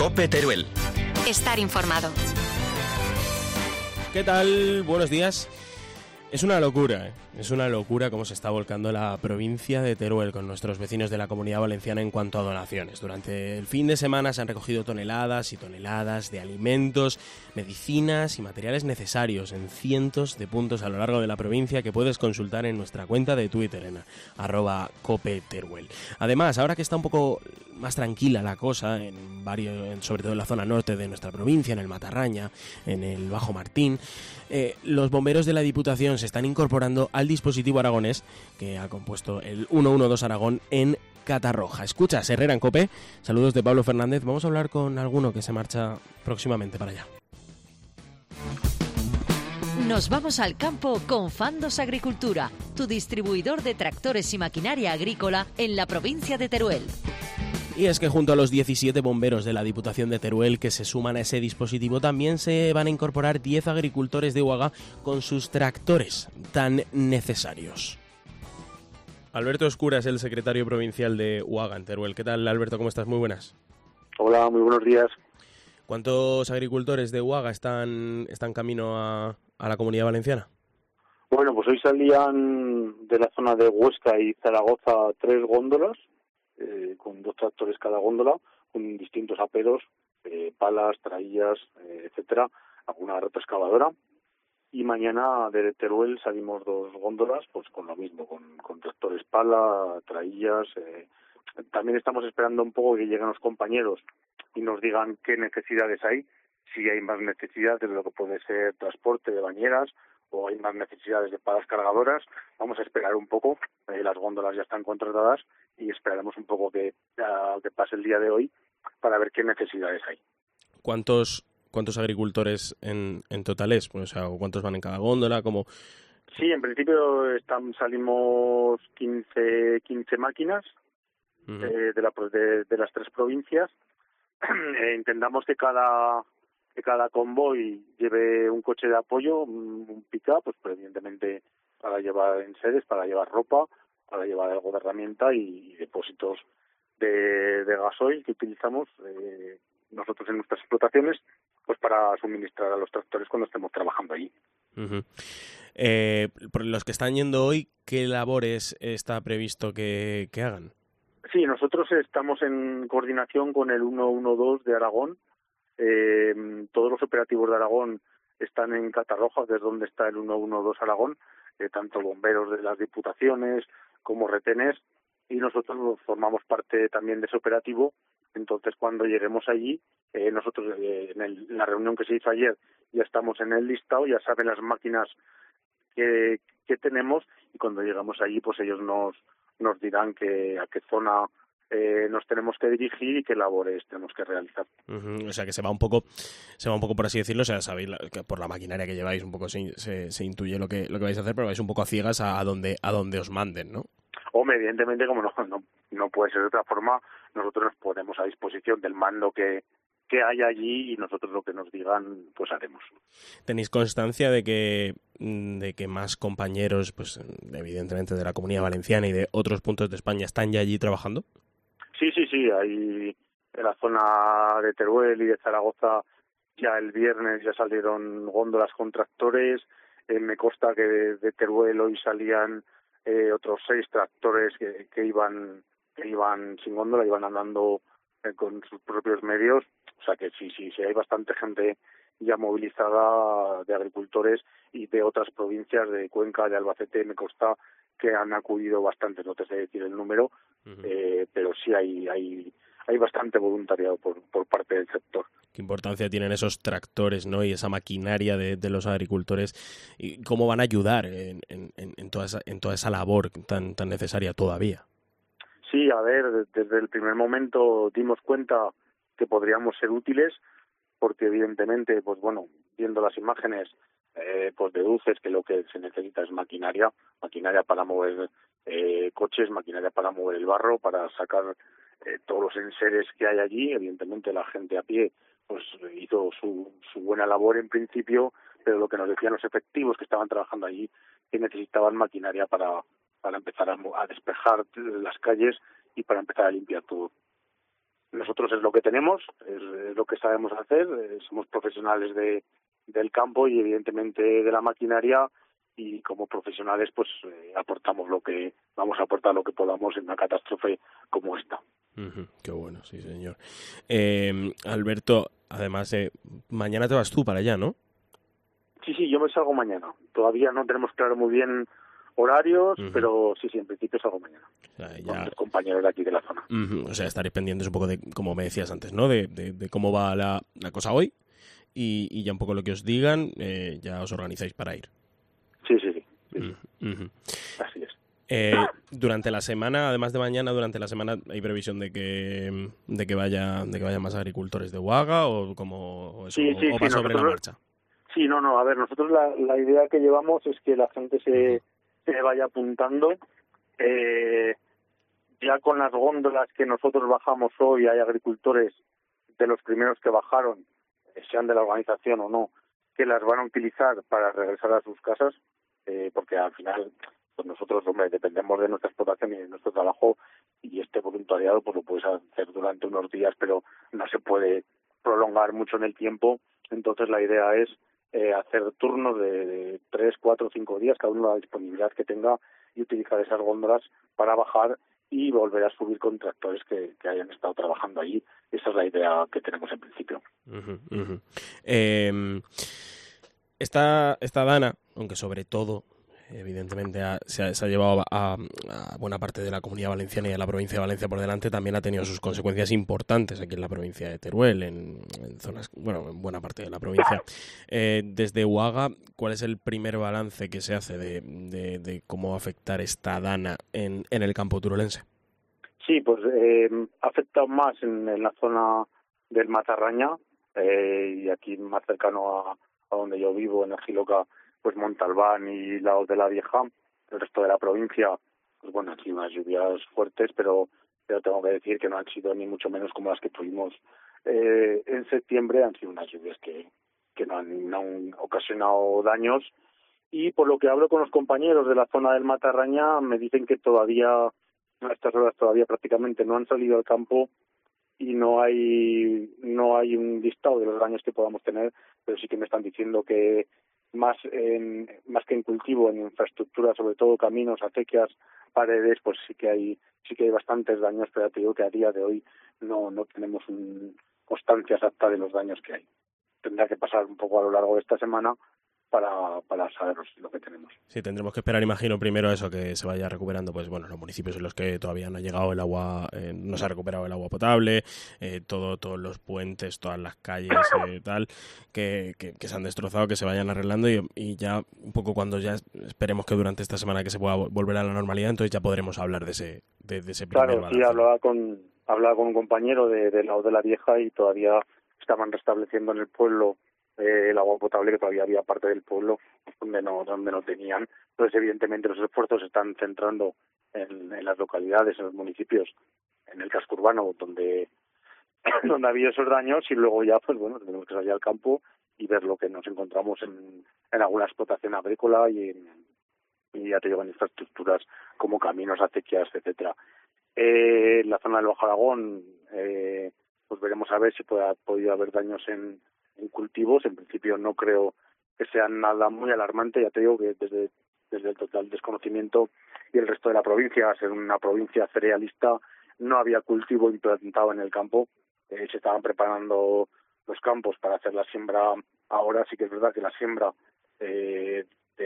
COPE Teruel. Estar informado. ¿Qué tal? Buenos días. Es una locura, es una locura cómo se está volcando la provincia de Teruel con nuestros vecinos de la Comunidad Valenciana en cuanto a donaciones. Durante el fin de semana se han recogido toneladas y toneladas de alimentos, medicinas y materiales necesarios en cientos de puntos a lo largo de la provincia que puedes consultar en nuestra cuenta de Twitter en @CopeTeruel. Además, ahora que está un poco más tranquila la cosa, sobre todo en la zona norte de nuestra provincia, en el Matarraña, en el Bajo Martín, los bomberos de la Diputación se están incorporando al dispositivo aragonés que ha compuesto el 112 Aragón en Catarroja. Escuchas, Herrera en COPE. Saludos de Pablo Fernández. Vamos a hablar con alguno que se marcha próximamente para allá. Nos vamos al campo con Fandos Agricultura, tu distribuidor de tractores y maquinaria agrícola en la provincia de Teruel. Y es que junto a los 17 bomberos de la Diputación de Teruel que se suman a ese dispositivo, también se van a incorporar 10 agricultores de Uaga con sus tractores tan necesarios. Alberto Oscura es el secretario provincial de Uaga en Teruel. ¿Qué tal, Alberto? ¿Cómo estás? Muy buenas. Hola, muy buenos días. ¿Cuántos agricultores de Uaga están camino a la Comunidad Valenciana? Bueno, pues hoy salían de la zona de Huesca y Zaragoza 3 góndolas, con 2 tractores cada góndola, con distintos aperos, palas, traillas, etcétera, alguna retroexcavadora. Y mañana de Teruel salimos 2 góndolas, pues con lo mismo, con tractores pala, traillas. También estamos esperando un poco que lleguen los compañeros y nos digan qué necesidades hay, si hay más necesidades de lo que puede ser transporte de bañeras o hay más necesidades de palas cargadoras. Vamos a esperar un poco, las góndolas ya están contratadas y esperaremos un poco que pase el día de hoy para ver qué necesidades hay. ¿Cuántos agricultores en total es? Pues, o sea, ¿cuántos van en cada góndola? ¿Cómo? Sí, en principio salimos 15 máquinas de las 3 provincias. Intentamos que cada convoy lleve un coche de apoyo, un pick-up, pues evidentemente para llevar enseres, para llevar ropa, para llevar algo de herramienta y depósitos de gasoil que utilizamos nosotros en nuestras explotaciones, pues para suministrar a los tractores cuando estemos trabajando allí. Uh-huh. Por los que están yendo hoy, ¿qué labores está previsto que hagan? Sí, nosotros estamos en coordinación con el 112 de Aragón. Todos los operativos de Aragón están en Catarroja, que es donde está el 112 Aragón, tanto bomberos de las diputaciones como retenes, y nosotros formamos parte también de ese operativo. Entonces, cuando lleguemos allí, nosotros en la reunión que se hizo ayer ya estamos en el listado, ya saben las máquinas que tenemos, y cuando llegamos allí, pues ellos nos dirán a qué zona nos tenemos que dirigir y qué labores tenemos que realizar. Uh-huh. O sea que se va un poco por así decirlo, o sea, sabéis que por la maquinaria que lleváis un poco se intuye lo que vais a hacer, pero vais un poco a ciegas a donde os manden, ¿no? Hombre, evidentemente, como no puede ser de otra forma, nosotros nos ponemos a disposición del mando que hay allí y nosotros lo que nos digan, pues haremos. ¿Tenéis constancia de que más compañeros, pues evidentemente de la Comunidad Valenciana y de otros puntos de España están ya allí trabajando? Sí, hay en la zona de Teruel y de Zaragoza ya el viernes ya salieron góndolas con tractores. Me consta que de Teruel hoy salían otros 6 tractores que iban sin góndola, iban andando con sus propios medios. O sea que sí, hay bastante gente ya movilizada de agricultores y de otras provincias de Cuenca, de Albacete. Me consta que han acudido bastante, no te sé decir el número, pero sí hay bastante voluntariado por parte del sector. Qué importancia tienen esos tractores, ¿no? Y esa maquinaria de los agricultores, y cómo van a ayudar en toda esa labor tan necesaria todavía. Sí, a ver, desde el primer momento dimos cuenta que podríamos ser útiles, porque evidentemente, pues bueno, viendo las imágenes, pues deduces que lo que se necesita es maquinaria para mover coches, maquinaria para mover el barro, para sacar todos los enseres que hay allí. Evidentemente la gente a pie pues hizo su buena labor en principio, pero lo que nos decían los efectivos que estaban trabajando allí, que necesitaban maquinaria para empezar a despejar las calles y para empezar a limpiar todo. nosotros es lo que tenemos, es lo que sabemos hacer, somos profesionales del campo y evidentemente de la maquinaria, y como profesionales pues vamos a aportar lo que podamos en una catástrofe como esta. Qué bueno, sí señor. Alberto, además mañana te vas tú para allá, ¿no? Sí, yo me salgo mañana. Todavía no tenemos claro muy bien horarios, pero sí, en principio salgo mañana. O sea, ya... con los compañeros de aquí de la zona. O sea, estaréis pendientes un poco de, como me decías antes, ¿no? De cómo va la cosa hoy y ya un poco lo que os digan, ya os organizáis para ir. Sí. Así es. Durante la semana, además de mañana, durante la semana hay previsión de que vayan más agricultores de Uaga o como eso, o va sobre la marcha. Sí, no, a ver, nosotros la idea que llevamos es que la gente se vaya apuntando. Ya con las góndolas que nosotros bajamos hoy, hay agricultores de los primeros que bajaron, sean de la organización o no, que las van a utilizar para regresar a sus casas, porque al final pues nosotros, hombre, dependemos de nuestra explotación y de nuestro trabajo, y este voluntariado pues lo puedes hacer durante unos días, pero no se puede prolongar mucho en el tiempo. Entonces la idea es hacer turnos de 3, 4, 5 días, cada uno la disponibilidad que tenga, y utilizar esas góndolas para bajar y volver a subir con tractores que hayan estado trabajando allí. Esa es la idea que tenemos en principio. Esta dana, aunque sobre todo evidentemente se ha llevado a buena parte de la Comunidad Valenciana y de la provincia de Valencia por delante, también ha tenido sus consecuencias importantes aquí en la provincia de Teruel, en zonas, en buena parte de la provincia. Desde Uaga, ¿cuál es el primer balance que se hace de cómo afectar esta dana en el campo turolense? Sí, pues ha afectado más en la zona del Matarraña, y aquí más cercano a donde yo vivo, en Argiloca, pues Montalbán y Laos de la Vieja. El resto de la provincia, pues bueno, han sido unas lluvias fuertes, pero tengo que decir que no han sido ni mucho menos como las que tuvimos en septiembre. Han sido unas lluvias que no han ocasionado daños, y por lo que hablo con los compañeros de la zona del Matarraña, me dicen que todavía, a estas horas todavía prácticamente no han salido al campo y no hay un listado de los daños que podamos tener, pero sí que me están diciendo que más que en cultivo, en infraestructura, sobre todo caminos, acequias, paredes, pues sí que hay bastantes daños, pero te digo que a día de hoy no tenemos constancia exacta de los daños que hay. Tendrá que pasar un poco a lo largo de esta semana para saber lo que tenemos. Sí, tendremos que esperar, imagino, primero eso, que se vaya recuperando, pues bueno, los municipios en los que todavía no ha llegado el agua, no se ha recuperado el agua potable, todos los puentes, todas las calles, tal, que se han destrozado, que se vayan arreglando, y ya un poco cuando ya esperemos que durante esta semana que se pueda volver a la normalidad, entonces ya podremos hablar de ese primer balance. Sí, hablaba con un compañero de Laos de la Vieja, y todavía estaban restableciendo en el pueblo el agua potable, que todavía había parte del pueblo donde no tenían. Entonces, evidentemente, los esfuerzos se están centrando en las localidades, en los municipios, en el casco urbano, donde ha habido esos daños, y luego ya, pues bueno, tenemos que salir al campo y ver lo que nos encontramos en alguna explotación agrícola y ya te digo, en infraestructuras como caminos, acequias, etcétera. En la zona del Bajo Aragón, pues veremos a ver si ha podido haber daños en cultivos. En principio no creo que sea nada muy alarmante. Ya te digo que desde el total desconocimiento, y el resto de la provincia, a ser una provincia cerealista, no había cultivo implantado en el campo. Se estaban preparando los campos para hacer la siembra ahora. Sí que es verdad que la siembra que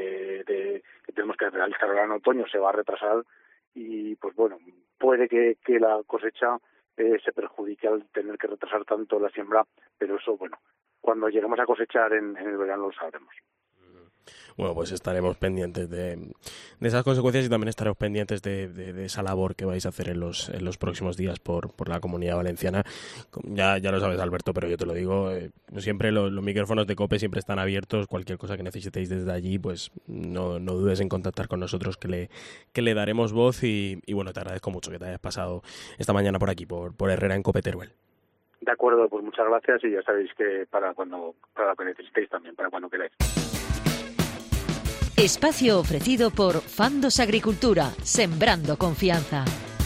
tenemos que realizar ahora en otoño se va a retrasar, y pues bueno, puede que la cosecha se perjudique al tener que retrasar tanto la siembra, pero eso, bueno, cuando lleguemos a cosechar en el verano lo sabremos. Bueno, pues estaremos pendientes de esas consecuencias, y también estaremos pendientes de esa labor que vais a hacer en los próximos días por la Comunidad Valenciana. Ya lo sabes, Alberto, pero yo te lo digo, siempre los micrófonos de COPE siempre están abiertos. Cualquier cosa que necesitéis desde allí, pues no dudes en contactar con nosotros, que le daremos voz, y bueno, te agradezco mucho que te hayas pasado esta mañana por aquí, por Herrera en COPE Teruel. De acuerdo, pues muchas gracias, y ya sabéis que para lo que necesitéis también, para cuando queráis. Espacio ofrecido por Fandos Agricultura, sembrando confianza.